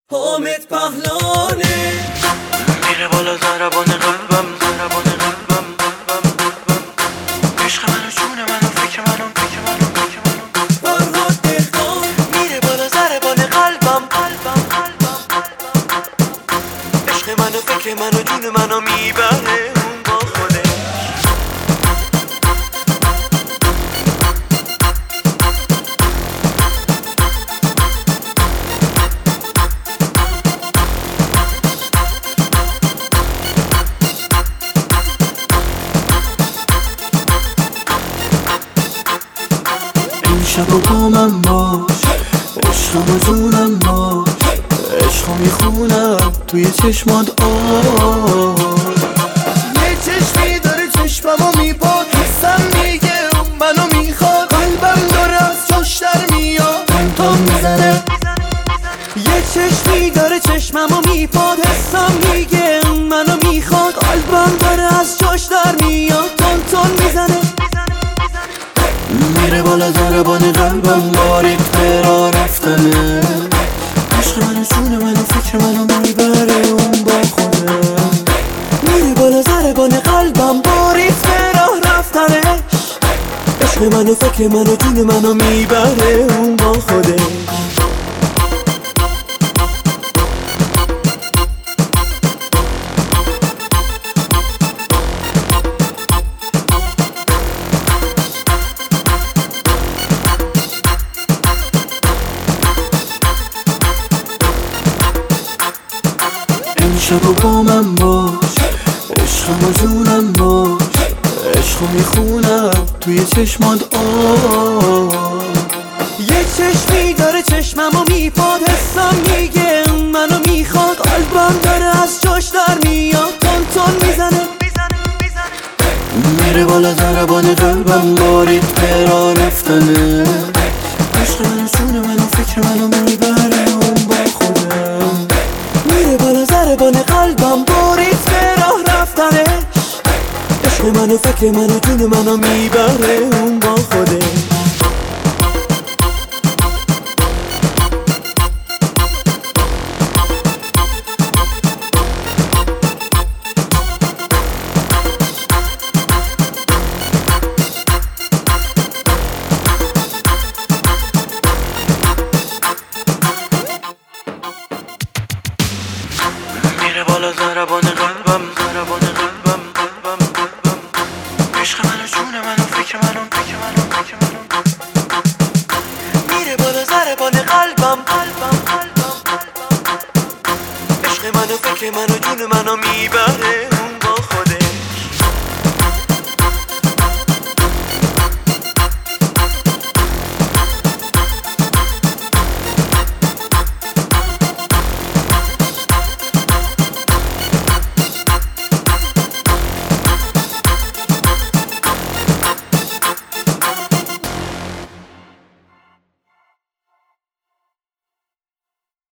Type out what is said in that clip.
حامد پهلانه میره بالا ضربان قلبم عشق منو جون منو فکر منو فرهاد دهقان میره بالا ضربان قلبم عشق منو فکر منو جون منو میبره اون با خودش شب با من باش، عشقم و جونم باش، عشقو میخونم توی چشمات یه چشمی داره چشممو میپاد، حسم میگه اون منو میخواد، قلبم داره از جاش در میاد تون میزنه. یه چشمی داره چشممو میپاد، حسم میگه اون منو میخواد، قلبم داره از جاش در میاد تون میزنه. میره بالا ضربان قلبم باریک فرا رفتنه، عشق منو جون منو فکر منو میبره اون با خودم. میره بالا ضربان قلبم باریک فرا رفتنه، عشق منو فکر منو جون منو میبره اون با خودش. شب با من باش، عشقم و جونم باش، عشقو میخونم توی چشمات یه چشمی داره چشممو میپاد، حسم میگه اون منو میخواد، قلبم داره از جاش در میاد تون میزنه. میره بالا ضربان قلبم باریک فرا رفتنه، عشق منو جون منو فکر منو میبره اون با خودم. میره بالا ضربان قلبم باریک فرا رفتنش، عشق منو فکر منو جون منو میبره اون با خودش. میره بالا ضربان قلبم عشق منو جون منو فکر منو میره بالا ضربان قلبم عشق منو فکر منو جون منو میبره